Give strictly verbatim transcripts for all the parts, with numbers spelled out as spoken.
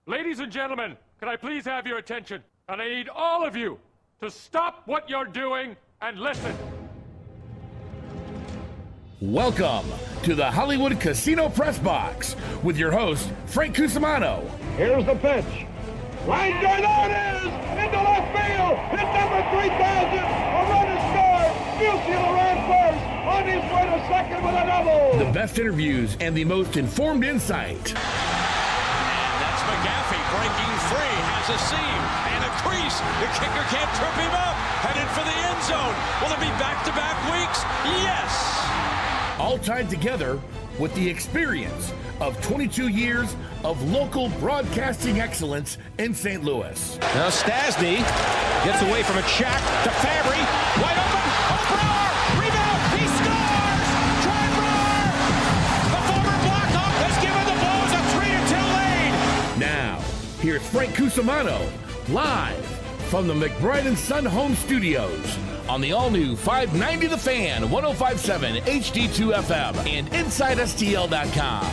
Ladies and gentlemen, can I please have your attention? And I need all of you to stop what you're doing and listen. Welcome to the Hollywood Casino Press Box with your host, Frank Cusimano. Here's the pitch. Line drive, there it is! Into left field! Hit number three thousand! A run is scored! Musial ran first! On his way to second with a double! The best interviews and the most informed insight. And that's McGaffey breaking free, has a seam and a crease. The kicker can't trip him up. Headed for the end zone. Will it be back-to-back weeks? Yes! All tied together with the experience of twenty-two years of local broadcasting excellence in Saint Louis. Now Stasny gets away from a check to Fabry. Wide open. Oh, Brouwer! Rebound! He scores! Troy Brouwer! The former Blackhawk has given the Blues a three to two lead. Now, here's Frank Cusimano, live from the McBride and Son Home Studios on the all-new five ninety The Fan, one oh five point seven H D two F M, and Inside S T L dot com.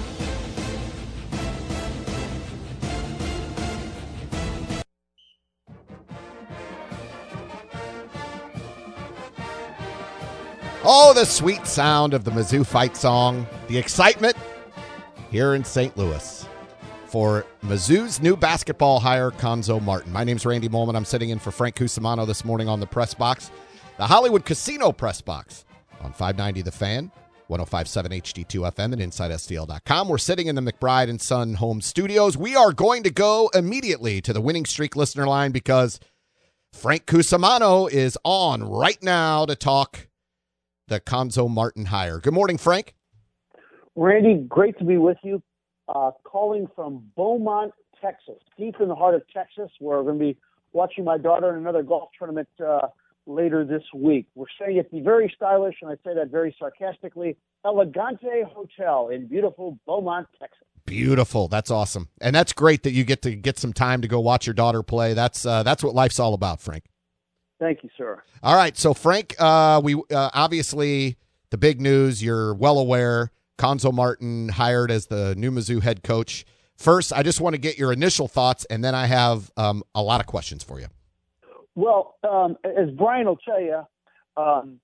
Oh, the sweet sound of the Mizzou fight song. The excitement here in Saint Louis for Mizzou's new basketball hire, Cuonzo Martin. My name's Randy Molman. I'm sitting in for Frank Cusimano this morning on the Press Box, the Hollywood Casino Press Box on five ninety The Fan, one oh five point seven H D two F M, and Inside S T L dot com. We're sitting in the McBride and Son Home Studios. We are going to go immediately to the winning streak listener line because Frank Cusimano is on right now to talk the Cuonzo Martin hire. Good morning, Frank. Randy, great to be with you. Uh, calling from Beaumont, Texas, deep in the heart of Texas, where we're going to be watching my daughter in another golf tournament uh, later this week. We're staying at the very stylish, and I say that very sarcastically, Elegante Hotel in beautiful Beaumont, Texas. Beautiful. That's awesome. And that's great that you get to get some time to go watch your daughter play. That's uh, that's what life's all about, Frank. Thank you, sir. All right. So, Frank, uh, we uh, obviously the big news, you're well aware, Cuonzo Martin hired as the new Mizzou head coach. First, I just want to get your initial thoughts, and then I have um, a lot of questions for you. Well, um, as Brian will tell you, um,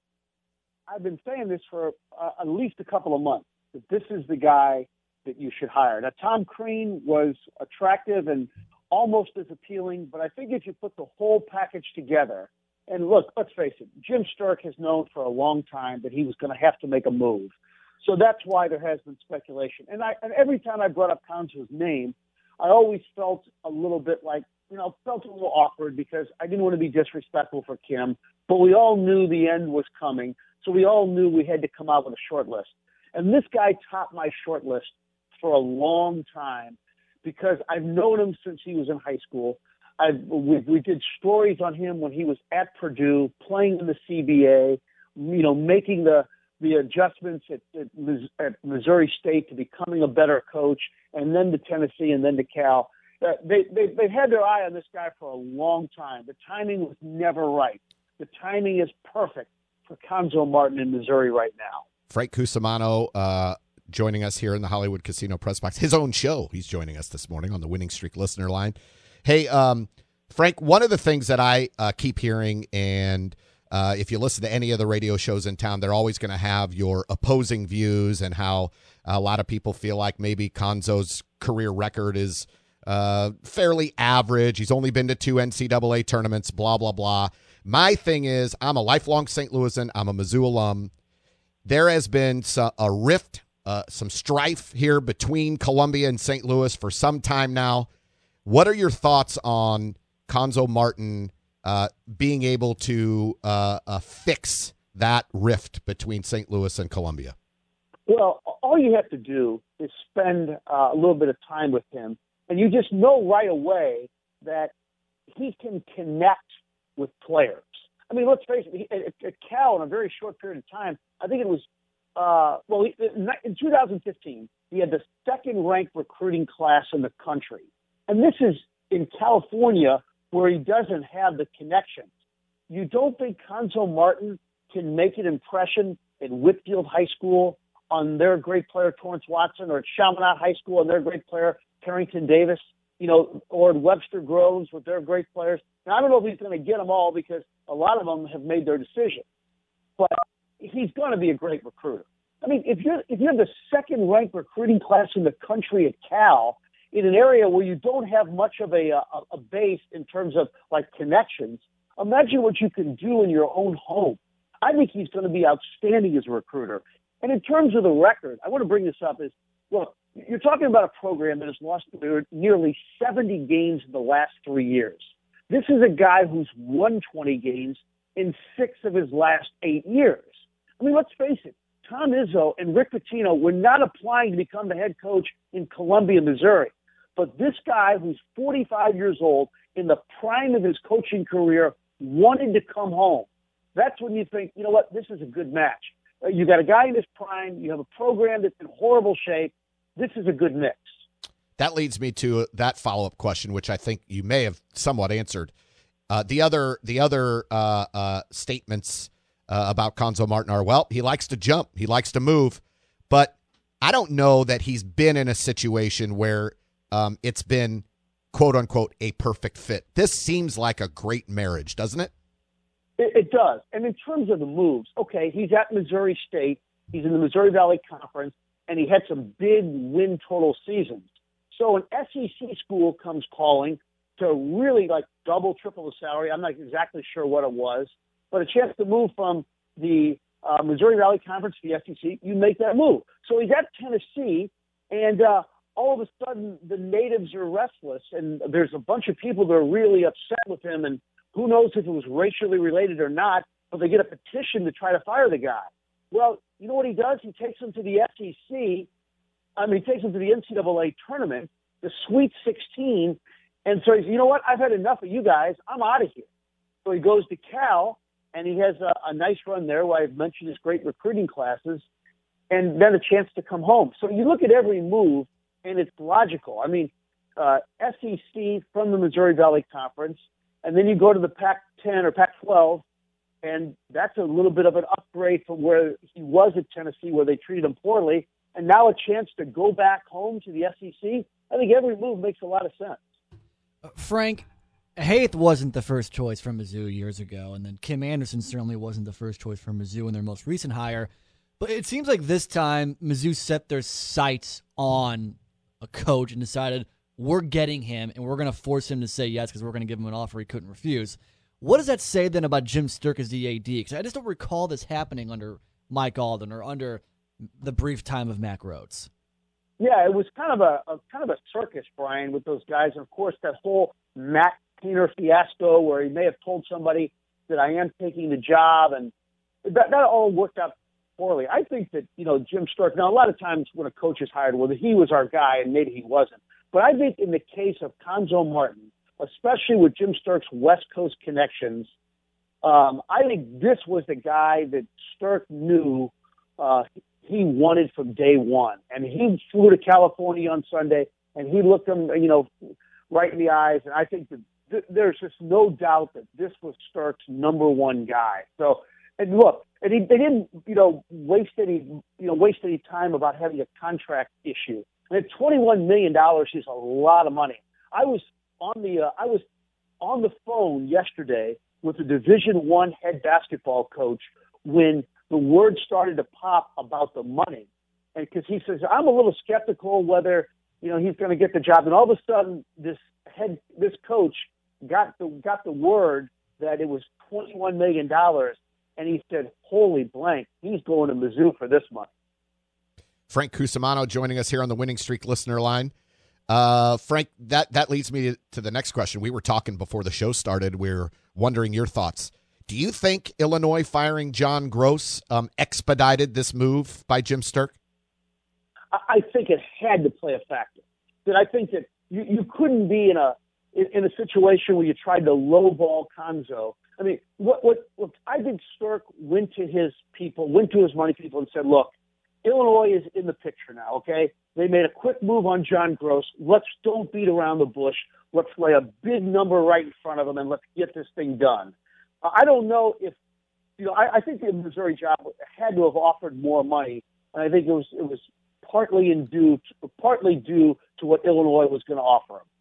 I've been saying this for uh, at least a couple of months, that this is the guy that you should hire. Now, Tom Crean was attractive and almost as appealing, but I think if you put the whole package together, and look, let's face it, Jim Sturck has known for a long time that he was going to have to make a move. So that's why there has been speculation. And I, and every time I brought up Cuonzo's name, I always felt a little bit like, you know, felt a little awkward because I didn't want to be disrespectful for Kim, but we all knew the end was coming. So we all knew we had to come out with a short list. And this guy topped my short list for a long time because I've known him since he was in high school. I've, we, we did stories on him when he was at Purdue, playing in the C B A, you know, making the, the adjustments at, at, at Missouri State to becoming a better coach, and then to Tennessee and then to Cal. Uh, they, they, they've had their eye on this guy for a long time. The timing was never right. The timing is perfect for Cuonzo Martin in Missouri right now. Frank Cusimano uh, joining us here in the Hollywood Casino Press Box. His own show. He's joining us this morning on the Winning Streak listener line. Hey, um, Frank, one of the things that I uh, keep hearing, and uh, if you listen to any of the radio shows in town, they're always going to have your opposing views and how a lot of people feel like maybe Cuonzo's career record is uh, fairly average. He's only been to two N C double A tournaments, blah, blah, blah. My thing is, I'm a lifelong Saint Louisan. I'm a Mizzou alum. There has been a rift, uh, some strife here between Columbia and Saint Louis for some time now. What are your thoughts on Cuonzo Martin uh, being able to uh, uh, fix that rift between Saint Louis and Columbia? Well, all you have to do is spend uh, a little bit of time with him, and you just know right away that he can connect with players. I mean, let's face it, he, at, at Cal, in a very short period of time, I think it was, uh, well, he, in two thousand fifteen, he had the second-ranked recruiting class in the country. And this is in California where he doesn't have the connections. You don't think Cuonzo Martin can make an impression at Whitfield High School on their great player Torrance Watson, or at Chaminade High School on their great player Carrington Davis, you know, or Webster Groves with their great players. Now, I don't know if he's going to get them all because a lot of them have made their decision. But he's going to be a great recruiter. I mean, if you're if you're the second-ranked recruiting class in the country at Cal, in an area where you don't have much of a, a, a base in terms of, like, connections, imagine what you can do in your own home. I think he's going to be outstanding as a recruiter. And in terms of the record, I want to bring this up is, look, you're talking about a program that has lost nearly seventy games in the last three years. This is a guy who's won twenty games in six of his last eight years. I mean, let's face it, Tom Izzo and Rick Pitino were not applying to become the head coach in Columbia, Missouri. But this guy who's forty-five years old, in the prime of his coaching career, wanted to come home. That's when you think, you know what, this is a good match. You got a guy in his prime. You have a program that's in horrible shape. This is a good mix. That leads me to that follow-up question, which I think you may have somewhat answered. Uh, the other the other uh, uh, statements uh, about Cuonzo Martin are, well, he likes to jump. He likes to move. But I don't know that he's been in a situation where um, it's been, quote-unquote, a perfect fit. This seems like a great marriage, doesn't it? It, it does. And in terms of the moves, okay, he's at Missouri State. He's in the Missouri Valley Conference, and he had some big win total seasons. So an S E C school comes calling to really like double, triple the salary. I'm not exactly sure what it was, but a chance to move from the uh, Missouri Valley Conference to the S E C, you make that move. So he's at Tennessee, and uh, all of a sudden the natives are restless, and there's a bunch of people that are really upset with him, and who knows if it was racially related or not, but they get a petition to try to fire the guy. Well, you know what he does? He takes them to the S E C. I mean, he takes them to the N C double A tournament, the Sweet sixteen, and so he says, you know what? I've had enough of you guys. I'm out of here. So he goes to Cal, and he has a, a nice run there where I've mentioned his great recruiting classes, and then a chance to come home. So you look at every move, and it's logical. I mean, uh, S E C from the Missouri Valley Conference, and then you go to the Pac ten or Pac twelve, and that's a little bit of an upgrade from where he was at Tennessee, where they treated him poorly, and now a chance to go back home to the S E C. I think every move makes a lot of sense. Uh, Frank, Haith wasn't the first choice from Mizzou years ago, and then Kim Anderson certainly wasn't the first choice from Mizzou in their most recent hire. But it seems like this time Mizzou set their sights on a coach and decided, we're getting him, and we're going to force him to say yes because we're going to give him an offer he couldn't refuse. What does that say then about Jim Sterk as the A D? Because I just don't recall this happening under Mike Alden or under the brief time of Mack Rhoades. Yeah, it was kind of a, a kind of a circus, Brian, with those guys. And of course, that whole Matt Painter fiasco where he may have told somebody that I am taking the job, and that, that all worked out poorly. I think that, you know, Jim Sterk, now a lot of times when a coach is hired, well, he was our guy and maybe he wasn't. But I think in the case of Cuonzo Martin, especially with Jim Sterk's West Coast connections, um, I think this was the guy that Sterk knew uh, he wanted from day one. And he flew to California on Sunday, and he looked him, you know, right in the eyes. And I think that th- there's just no doubt that this was Sterk's number one guy. So, and look, and he, they didn't, you know, waste any, you know, waste any time about having a contract issue. And at twenty-one million dollars is a lot of money. I was on the, uh, I was on the phone yesterday with the Division One head basketball coach when the word started to pop about the money. And because he says, I'm a little skeptical whether, you know, he's going to get the job. And all of a sudden, this head, this coach got the, got the word that it was twenty-one million dollars. And he said, holy blank, he's going to Mizzou for this money. Frank Cusimano joining us here on the Winning Streak listener line. Uh, Frank, that, that leads me to the next question. We were talking before the show started. We we're wondering your thoughts. Do you think Illinois firing John Gross um, expedited this move by Jim Sterk? I think it had to play a factor. That I think that you, you couldn't be in a in, in a situation where you tried to lowball Cuonzo. I mean, what what look, I think Sterk went to his people, went to his money people and said, look, Illinois is in the picture now, okay? They made a quick move on John Gross. Let's don't beat around the bush. Let's lay a big number right in front of them and let's get this thing done. Uh, I don't know if, you know, I, I think the Missouri job had to have offered more money, and I think it was it was partly in due, partly due to what Illinois was going to offer him.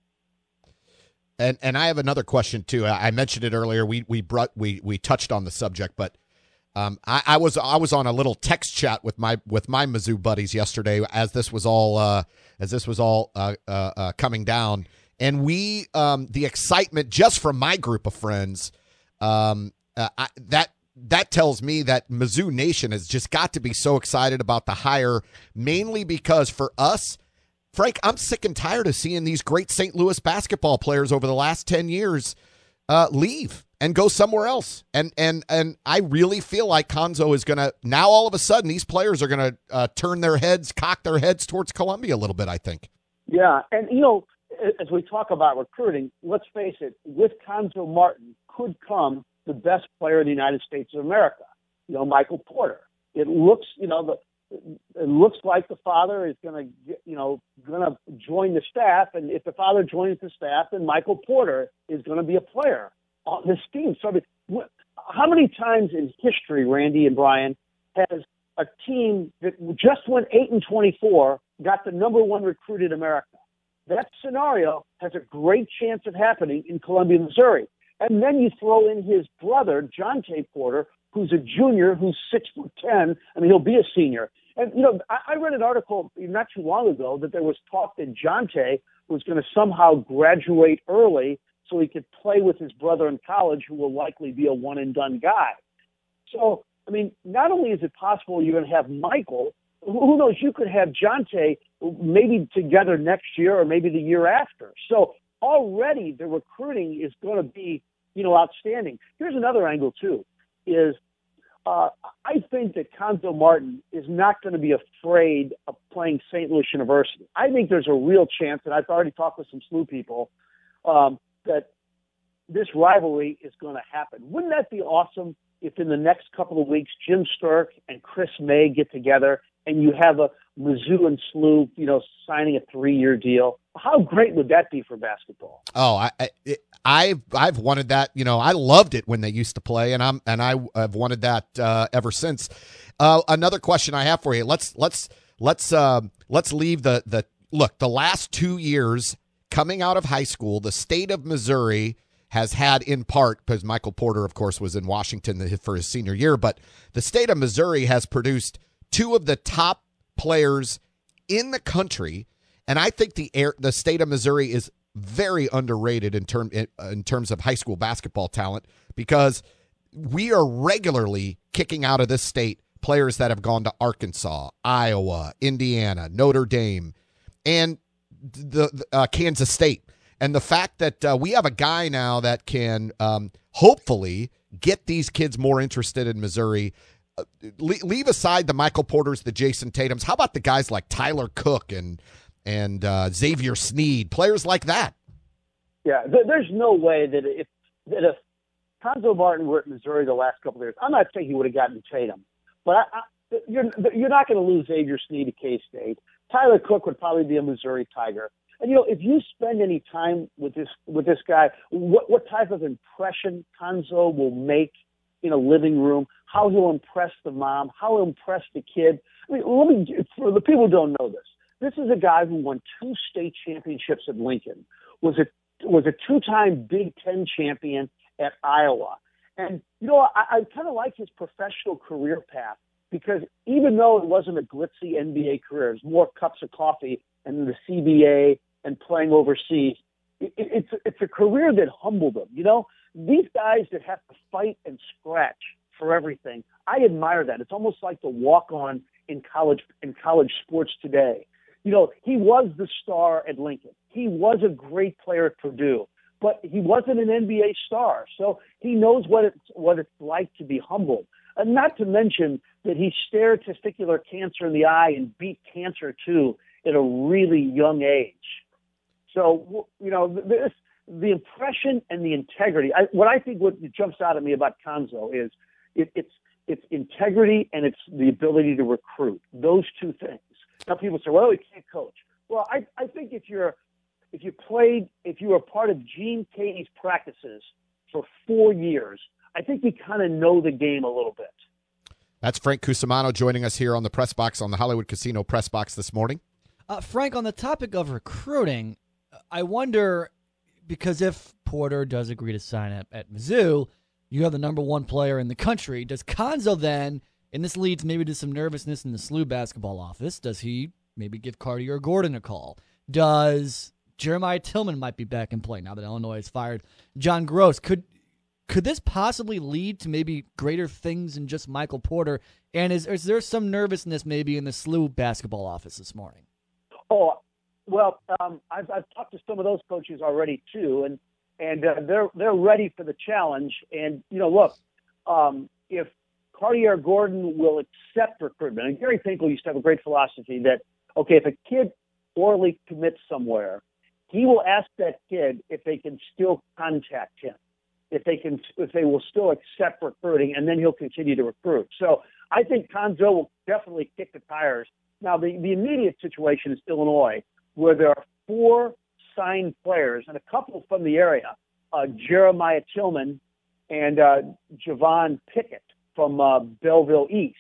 And and I have another question too. I mentioned it earlier. We we brought we we touched on the subject, but um, I, I was I was on a little text chat with my with my Mizzou buddies yesterday as this was all uh, as this was all uh, uh, uh, coming down, and we um, the excitement just from my group of friends um, uh, I, that. That tells me that Mizzou Nation has just got to be so excited about the hire, mainly because for us, Frank, I'm sick and tired of seeing these great Saint Louis basketball players over the last ten years uh, leave and go somewhere else. And and and I really feel like Cuonzo is going to, now all of a sudden, these players are going to uh, turn their heads, cock their heads towards Columbia a little bit, I think. Yeah, and, you know, as we talk about recruiting, let's face it, with Cuonzo Martin could come the best player in the United States of America, you know, Michael Porter. It looks, you know, the it looks like the father is going to, you know, going to join the staff, and if the father joins the staff, then Michael Porter is going to be a player on this team. So, I mean, how many times in history, Randy and Brian, has a team that just went eight and twenty-four got the number one recruit in America? That scenario has a great chance of happening in Columbia, Missouri. And then you throw in his brother, Jontay Porter, who's a junior, who's six foot ten. I mean, he'll be a senior. And, you know, I, I read an article not too long ago that there was talk that Jontay was going to somehow graduate early so he could play with his brother in college, who will likely be a one-and-done guy. So, I mean, not only is it possible you're going to have Michael, who knows, you could have Jontay maybe together next year or maybe the year after. So already the recruiting is going to be, you know, outstanding. Here's another angle, too, is uh, I think that Cuonzo Martin is not going to be afraid of playing Saint Louis University. I think there's a real chance, and I've already talked with some S L U people, um, that this rivalry is going to happen. Wouldn't that be awesome if in the next couple of weeks Jim Sterk and Chris May get together and you have a Mizzou and S L U, you know, signing a three-year deal? How great would that be for basketball? Oh, I, I, I've I've wanted that. You know, I loved it when they used to play, and I'm and I have wanted that uh, ever since. Uh, another question I have for you. Let's let's let's uh, let's leave the the look. The last two years coming out of high school, the state of Missouri has had, in part, because Michael Porter, of course, was in Washington for his senior year, but the state of Missouri has produced two of the top players in the country. And I think the air, the state of Missouri is very underrated in term in, in terms of high school basketball talent, because we are regularly kicking out of this state players that have gone to Arkansas, Iowa, Indiana, Notre Dame, and the, the uh, Kansas State. And the fact that uh, we have a guy now that can um, hopefully get these kids more interested in Missouri. Uh, leave aside the Michael Porters, the Jason Tatums. How about the guys like Tyler Cook and and uh, Xavier Sneed, players like that? Yeah, th- there's no way that if that if Cuonzo Martin were at Missouri the last couple of years, I'm not saying he would have gotten Tatum, but I, I, you're you're not going to lose Xavier Sneed to K-State. Tyler Cook would probably be a Missouri Tiger. And, you know, if you spend any time with this with this guy, what, what type of impression Cuonzo will make in a living room, how he'll impress the mom, how he'll impress the kid. I mean, let me, for the people who don't know this, this is a guy who won two state championships at Lincoln, was a was a two-time Big Ten champion at Iowa. And, you know, I, I kind of like his professional career path, because even though it wasn't a glitzy N B A career, it was more cups of coffee and the C B A and playing overseas, it, it, it's, it's a career that humbled him. You know, these guys that have to fight and scratch for everything, I admire that. It's almost like the walk-on in college in college sports today. You know, he was the star at Lincoln. He was a great player at Purdue, but he wasn't an N B A star. So he knows what it's, what it's like to be humbled. And not to mention that he stared testicular cancer in the eye and beat cancer, too, at a really young age. So, you know, this, the impression and the integrity, I, what I think what jumps out at me about Cuonzo is it, it's it's integrity and it's the ability to recruit. Those two things. Now people say, well, he can't coach. Well, I, I think if you're if you played, if you were part of Gene Katie's practices for four years, I think you kind of know the game a little bit. That's Frank Cusimano joining us here on the Press Box on the Hollywood Casino Press Box this morning. Uh, Frank, on the topic of recruiting, I wonder, because if Porter does agree to sign up at Mizzou, you have the number one player in the country. Does Cuonzo then, and this leads maybe to some nervousness in the S L U basketball office, does he maybe give Cartier Gordon a call? Does Jeremiah Tillman might be back in play now that Illinois has fired John Gross? Could could this possibly lead to maybe greater things than just Michael Porter? And is, is there some nervousness maybe in the S L U basketball office this morning? Oh, well, um, I've, I've talked to some of those coaches already too, and and uh, they're they're ready for the challenge. And you know, look, um, if Cartier Gordon will accept recruitment, and Gary Pinkel used to have a great philosophy that, okay, if a kid orally commits somewhere, he will ask that kid if they can still contact him, if they can, if they will still accept recruiting, and then he'll continue to recruit. So I think Cuonzo will definitely kick the tires. Now, the, the immediate situation is Illinois, where there are four signed players and a couple from the area, uh, Jeremiah Tillman and uh, Javon Pickett from uh, Belleville East.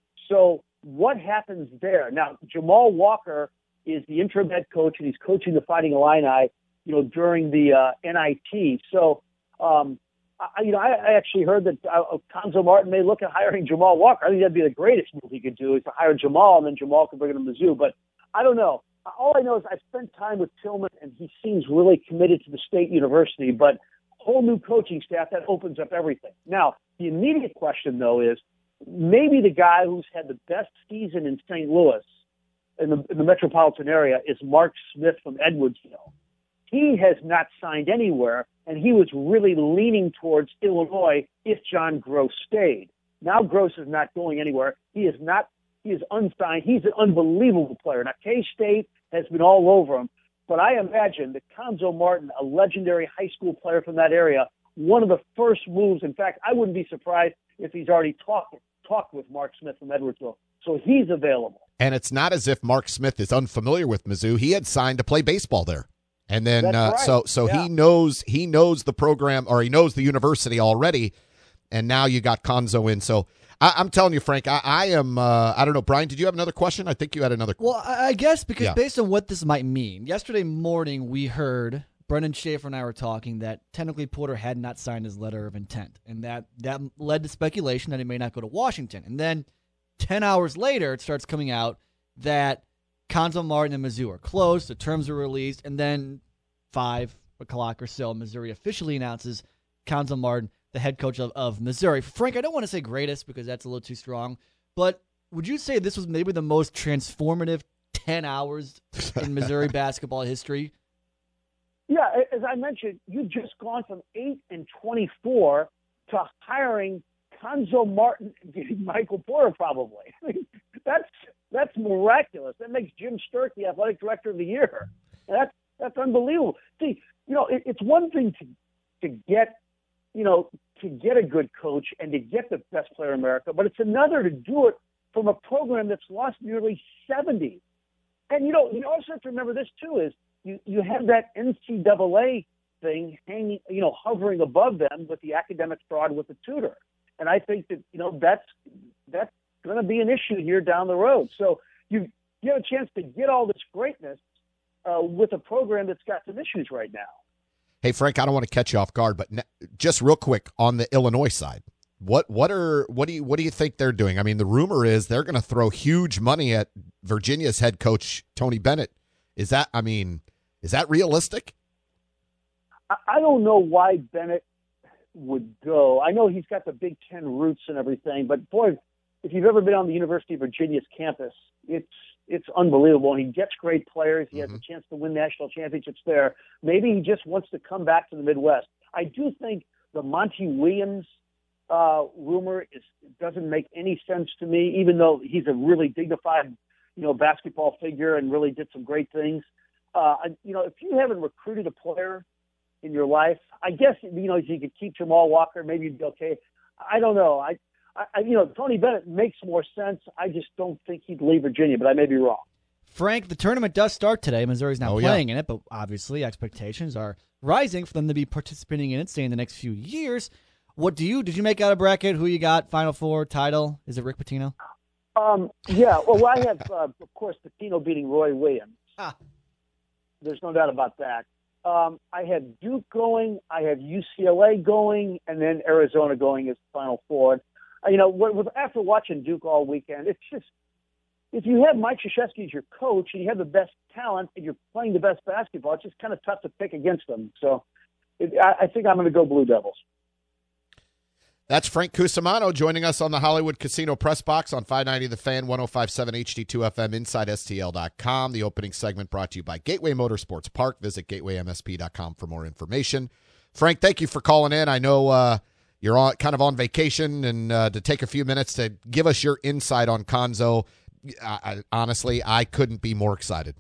So what happens there? Now, Jamal Walker is the interim head coach, and he's coaching the Fighting Illini, you know, during the uh, N I T. So, um, I, you know, I, I actually heard that uh, Cuonzo Martin may look at hiring Jamal Walker. I think that'd be the greatest move he could do, is to hire Jamal, and then Jamal could bring him to Mizzou. But I don't know. All I know is I've spent time with Tillman, and he seems really committed to the state university. But whole new coaching staff, that opens up everything. Now, the immediate question, though, is maybe the guy who's had the best season in Saint Louis, in the, in the metropolitan area, is Mark Smith from Edwardsville. He has not signed anywhere, and he was really leaning towards Illinois if John Gross stayed. Now Gross is not going anywhere. He is not. He is unsigned. He's an unbelievable player. Now, K-State has been all over him, but I imagine that Cuonzo Martin, a legendary high school player from that area, one of the first moves, in fact, I wouldn't be surprised if he's already talked talked with Mark Smith from Edwardsville. So he's available. And it's not as if Mark Smith is unfamiliar with Mizzou. He had signed to play baseball there. And then That's uh, right. so so yeah. he knows he knows the program, or he knows the university already, and now you got Cuonzo in. So I, I'm telling you, Frank, I, I am uh, I don't know, Brian, did you have another question? I think you had another Well, I I guess because Yeah. based on what this might mean, yesterday morning we heard Brendan Schaefer and I were talking that technically Porter had not signed his letter of intent, and that that led to speculation that he may not go to Washington. And then ten hours later, it starts coming out that Cuonzo Martin and Mizzou are closed, the terms are released, and then five o'clock or so, Missouri officially announces Cuonzo Martin, the head coach of, of Missouri. Frank, I don't want to say greatest because that's a little too strong, but would you say this was maybe the most transformative ten hours in Missouri basketball history? Yeah, as I mentioned, you've just gone from eight and twenty-four to hiring Cuonzo Martin and getting Michael Porter, probably. I mean, that's that's miraculous. That makes Jim Sturk the athletic director of the year. And that's that's unbelievable. See, you know, it, it's one thing to to get, you know, to get a good coach and to get the best player in America, but it's another to do it from a program that's lost nearly seventy. And you know, you also have to remember this too: is you you have that N C double A thing hanging, you know, hovering above them with the academic fraud with the tutor. And I think that, you know, that's that's going to be an issue here down the road. So you you have a chance to get all this greatness uh, with a program that's got some issues right now. Hey, Frank, I don't want to catch you off guard, but ne- just real quick on the Illinois side, what what are what do you what do you think they're doing? I mean, the rumor is they're going to throw huge money at Virginia's head coach Tony Bennett. Is that I mean, is that realistic? I, I don't know why Bennett would go. I know he's got the Big Ten roots and everything, but boy, if you've ever been on the University of Virginia's campus, it's it's unbelievable. And he gets great players. He mm-hmm. has a chance to win national championships there. Maybe he just wants to come back to the Midwest. I do think the Monty Williams uh, rumor is doesn't make any sense to me, even though he's a really dignified, you know, basketball figure and really did some great things. Uh, you know, if you haven't recruited a player in your life, I guess, you know, if you could keep Jamal Walker, maybe you'd be okay. I don't know. I, I, you know, Tony Bennett makes more sense. I just don't think he'd leave Virginia, but I may be wrong. Frank, the tournament does start today. Missouri's not oh, playing yeah. in it, but obviously expectations are rising for them to be participating in it, say, in the next few years. What do you did you make out a bracket? Who you got? Final Four title? Is it Rick Pitino? Um, yeah, well, I have, uh, of course, Pitino beating Roy Williams. Ah. There's no doubt about that. Um, I have Duke going, I have U C L A going, and then Arizona going as Final Four. Uh, you know, with, with, after watching Duke all weekend, it's just, if you have Mike Krzyzewski as your coach and you have the best talent and you're playing the best basketball, it's just kind of tough to pick against them. So it, I, I think I'm going to go Blue Devils. That's Frank Cusimano joining us on the Hollywood Casino Press Box on five ninety The Fan, one oh five point seven H D two F M, inside S T L dot com. The opening segment brought to you by Gateway Motorsports Park. Visit gateway M S P dot com for more information. Frank, thank you for calling in. I know uh, you're on, kind of on vacation, and uh, to take a few minutes to give us your insight on Cuonzo. I, I, honestly, I couldn't be more excited.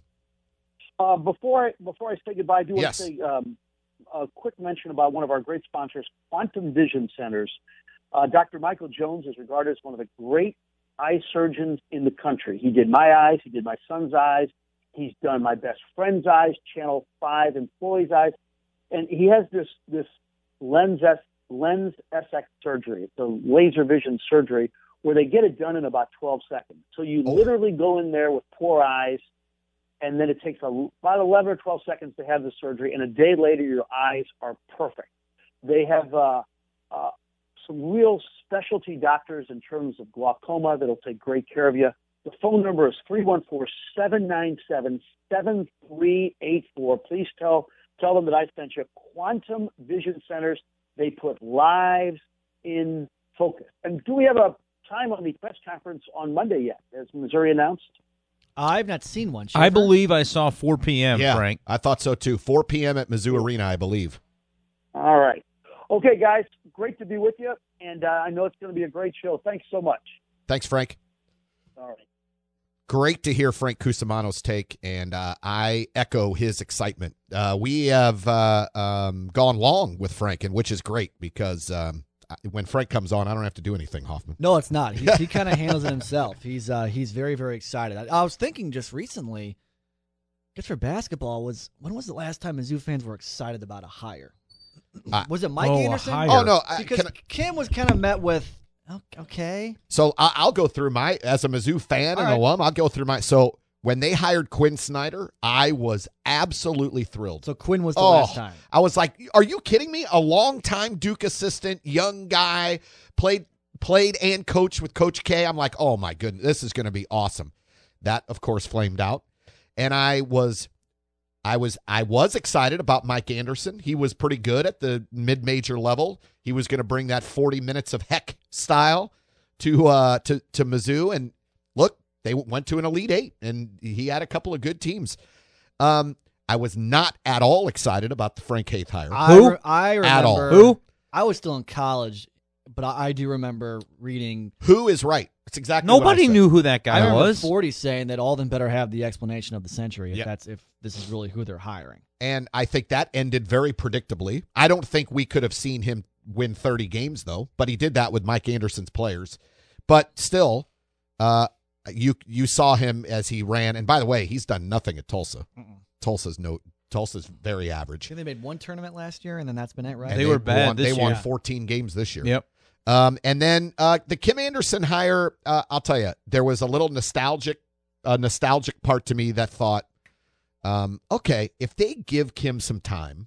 Uh, before, I, before I say goodbye, I do want yes. to say um, a quick mention about one of our great sponsors, Quantum Vision Centers. Uh, Doctor Michael Jones is regarded as one of the great eye surgeons in the country. He did my eyes. He did my son's eyes. He's done my best friend's eyes, Channel five employees' eyes. And he has this this lens S, lens S X surgery. It's a laser vision surgery where they get it done in about twelve seconds. So you oh. literally go in there with poor eyes, and then it takes a, about eleven or twelve seconds to have the surgery, and a day later your eyes are perfect. They have uh, uh, some real specialty doctors in terms of glaucoma that'll take great care of you. The phone number is three one four, seven nine seven, seven three eight four. Please tell tell them that I sent you. Quantum Vision Centers, they put lives in focus. And do we have a time on the press conference on Monday yet? Has Missouri announced? I've not seen one. I believe I saw four p.m., yeah, Frank. I thought so, too. four p.m. at Mizzou Arena, I believe. All right. Okay, guys, great to be with you, and uh, I know it's going to be a great show. Thanks so much. Thanks, Frank. All right. Great to hear Frank Cusimano's take, and uh, I echo his excitement. Uh, we have uh, um, gone long with Frank, and which is great because um, when Frank comes on, I don't have to do anything, Hoffman. No, it's not. He, he kind of handles it himself. He's uh, he's very, very excited. I, I was thinking just recently, just for basketball, was when was the last time Mizzou fans were excited about a hire? Uh, was it Mike oh, Anderson? hire. Oh, no. I, Because can I, Kim was kind of met with, okay. So I, I'll go through my, as a Mizzou fan All and right. alum, I'll go through my, so when they hired Quinn Snyder, I was absolutely thrilled. So Quinn was the oh, last time. I was like, are you kidding me? A longtime Duke assistant, young guy, played played and coached with Coach K. I'm like, oh my goodness, this is going to be awesome. That, of course, flamed out. And I was I was I was excited about Mike Anderson. He was pretty good at the mid-major level. He was going to bring that forty minutes of heck style to uh to to Mizzou, and look, they went to an Elite Eight, and he had a couple of good teams. Um, I was not at all excited about the Frank Haith hire. I, Who? re- I remember. At all. Who? I was still in college, but I, I do remember reading. Who is right? That's exactly what I Nobody said. knew who that I guy remember was. forty saying that all of them better have the explanation of the century if Yeah. that's if this is really who they're hiring. And I think that ended very predictably. I don't think we could have seen him win thirty games, though, but he did that with Mike Anderson's players. But still, uh, you you saw him as he ran. And by the way, he's done nothing at Tulsa. Mm-mm. Tulsa's no Tulsa's very average. I think they made one tournament last year, and then that's been it, right? And They were bad Won, this they won year. fourteen games this year. Yep. Um, and then uh, the Kim Anderson hire, uh, I'll tell you, there was a little nostalgic, uh, nostalgic part to me that thought, um, okay, if they give Kim some time,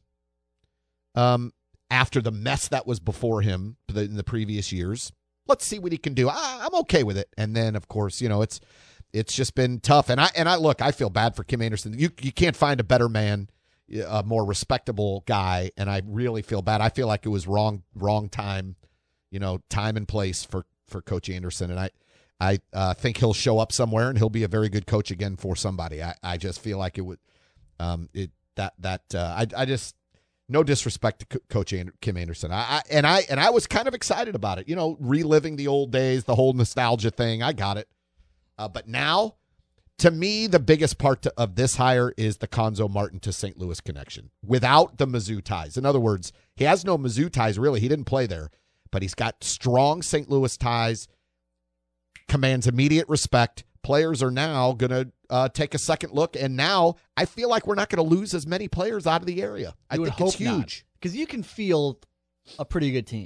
um, after the mess that was before him the, in the previous years, let's see what he can do. I, I'm okay with it. And then, of course, you know, it's it's just been tough. And I and I look, I feel bad for Kim Anderson. You you can't find a better man, a more respectable guy, and I really feel bad. I feel like it was wrong wrong time. You know, time and place for, for Coach Anderson. And I I uh, think he'll show up somewhere and he'll be a very good coach again for somebody. I, I just feel like it would, um, it that, that, uh, I, I just, no disrespect to Co- Coach and- Kim Anderson. I, I, and I, and I was kind of excited about it, you know, reliving the old days, the whole nostalgia thing. I got it. Uh, but now, to me, the biggest part to, of this hire is the Cuonzo Martin to Saint Louis connection without the Mizzou ties. In other words, he has no Mizzou ties, really. He didn't play there. But he's got strong Saint Louis ties, commands immediate respect. Players are now going to uh, take a second look, and now I feel like we're not going to lose as many players out of the area. I You would think it's hope not. huge. Because you can field a pretty good team.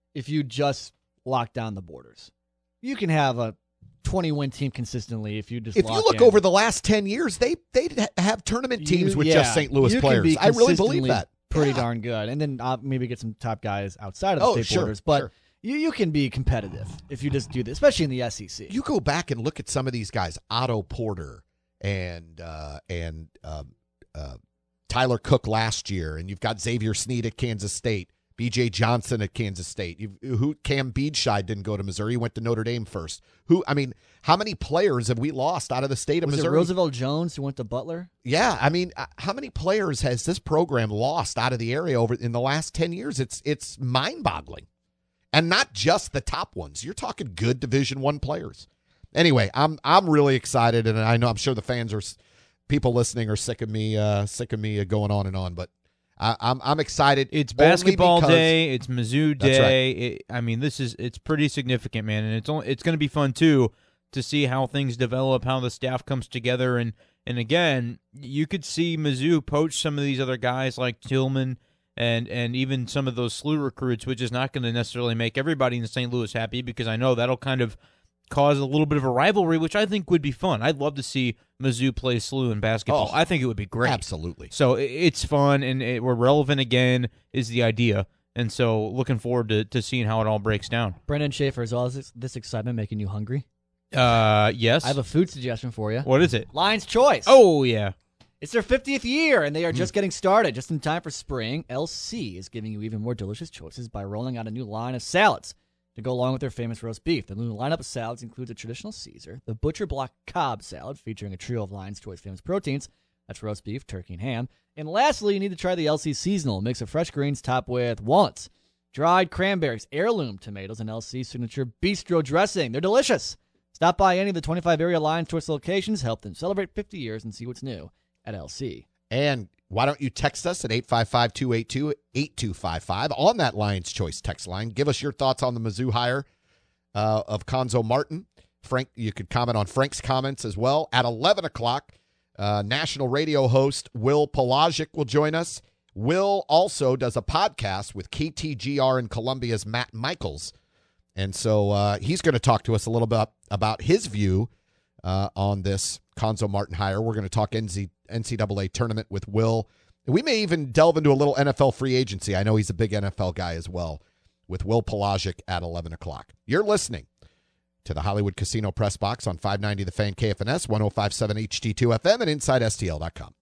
if you just lock down the borders. You can have a twenty-win team consistently if you just If lock you look in. over the last ten years, they they have tournament teams You- with yeah, just Saint Louis you can players. be I really believe consistently that. Pretty Yeah. darn good. And then uh, maybe get some top guys outside of the Oh, state sure, borders. But sure. you, you can be competitive if you just do this, especially in the S E C. You go back and look at some of these guys, Otto Porter and uh, and um, uh, Tyler Cook last year, and you've got Xavier Sneed at Kansas State, B J Johnson at Kansas State. You've, who Cam Beedscheid didn't go to Missouri; he went to Notre Dame first. Who I mean, how many players have we lost out of the state of Was Missouri? it Roosevelt Jones who went to Butler? Yeah, I mean, uh, how many players has this program lost out of the area over in the last ten years? It's it's mind-boggling, and not just the top ones. You're talking good Division One players. Anyway, I'm I'm really excited, and I know I'm sure the fans are, people listening are sick of me, uh, sick of me uh, going on and on. But I, I'm I'm excited. It's only basketball because- day. It's Mizzou That's day. It, I mean, this is it's pretty significant, man, and it's only, it's going to be fun too to see how things develop, how the staff comes together, and and again, you could see Mizzou poach some of these other guys like Tillman and and even some of those S L U recruits, which is not going to necessarily make everybody in Saint Louis happy because I know that'll kind of cause a little bit of a rivalry, which I think would be fun. I'd love to see Mizzou play S L U in basketball. Oh, I think it would be great. Absolutely. So i- it's fun, and it, we're relevant again is the idea. And so looking forward to, to seeing how it all breaks down. Brendan Schaefer, is all this, this excitement making you hungry? Uh, yes. I have a food suggestion for you. What is it? Lion's Choice. Oh, yeah. It's their fiftieth year, and they are Hmm. just getting started. Just in time for spring, L C is giving you even more delicious choices by rolling out a new line of salads to go along with their famous roast beef. The new lineup of salads includes a traditional Caesar, the Butcher Block Cobb salad featuring a trio of Lion's Choice famous proteins. That's roast beef, turkey, and ham. And lastly, you need to try the L C Seasonal, mix of fresh greens topped with walnuts, dried cranberries, heirloom tomatoes, and L C signature bistro dressing. They're delicious. Stop by any of the twenty-five area Lion's Choice locations, help them celebrate fifty years, and see what's new at L C. And why don't you text us at eight five five, two eight two, eight two five five on that Lion's Choice text line. Give us your thoughts on the Mizzou hire uh, of Conzo Martin. Frank, you could comment on Frank's comments as well. At eleven o'clock, uh, national radio host Will Pelagic will join us. Will also does a podcast with K T G R in Columbia's Matt Michaels. And so uh, he's going to talk to us a little bit about his view uh, on this Conzo Martin hire. We're going to talk N C double A tournament with Will. We may even delve into a little N F L free agency. I know he's a big N F L guy as well, with Will Pelagic at eleven o'clock. You're listening to the Hollywood Casino Press Box on five ninety The Fan, K F N S, one oh five point seven H D two F M, and inside S T L dot com.